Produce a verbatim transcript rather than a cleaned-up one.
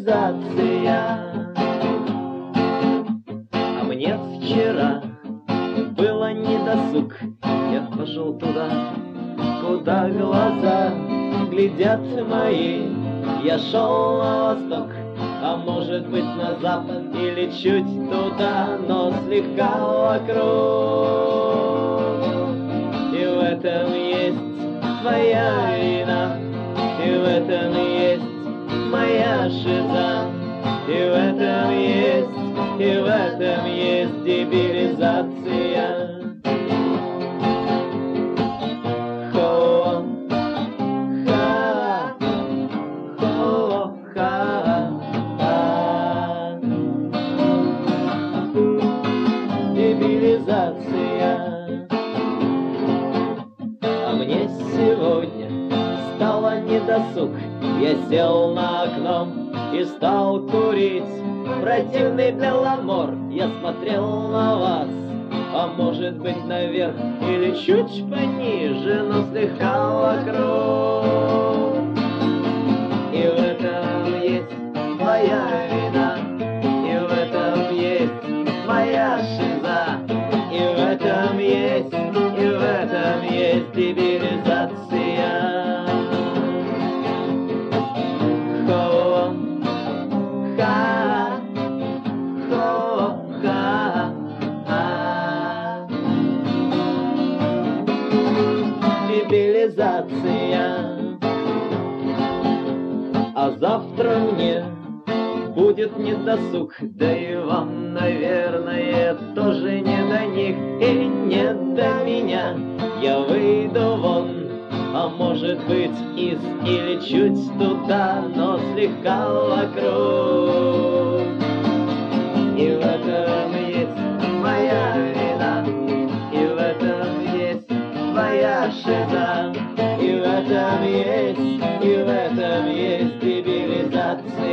цивилизация. А мне вчера было недосуг, я пошел туда, куда глаза глядят мои. Я шел на восток, а может быть на запад или чуть туда, но слегка вокруг. И в этом есть твоя вина, и в этом есть моя шиза, и в этом есть, и в этом есть дебилизация. А мне сегодня стало недосуг, я сел на окно и стал курить противный беломор. Я смотрел на вас, а может быть наверх или чуть пониже, но слегка вокруг. И в этом есть моя вина, и в этом есть моя шиза, и в этом есть, и в этом есть дебилизация. Хо-ха, хо-ха, дебилизация. А завтра мне будет недосуг, да и вам, наверное, тоже не до них и не до меня. Я выйду вон, а может быть из или чуть туда, но слегка вокруг. И в этом есть моя вина, и в этом есть моя шиза, и в этом есть, и в этом есть дебилизация.